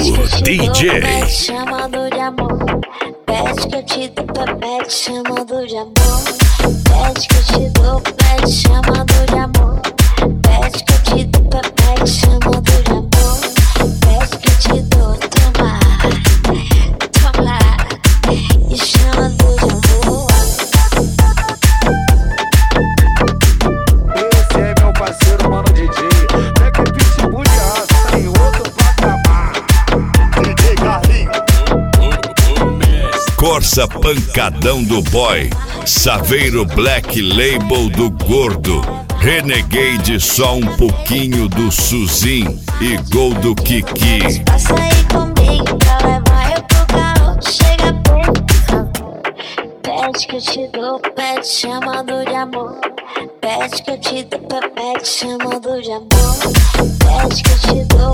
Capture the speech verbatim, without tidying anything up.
D J. Pede chamando de amor. Pede que eu te dou, pede chamando de amor. Pede que eu te dou, pede chamando de amor. Pede que eu te dou, pede chamando de amor. Pede que eu te dou, toma, toma, e chamando de amor. Esse é meu parceiro, mano D J. É que pitbull de raça, tá em outro patamar. D J Carlinhos. Corsa pancadão do boy. Saveiro Black Label do gordo. Renegade só um pouquinho do Suzin e gol do Kiki. Passa aí comigo pra levar eu pro carro. Chega perto, por favor. Pede que eu te dou, pede chamando de amor. Pede que eu te dou, pede chamando de amor. Pede que eu te dou,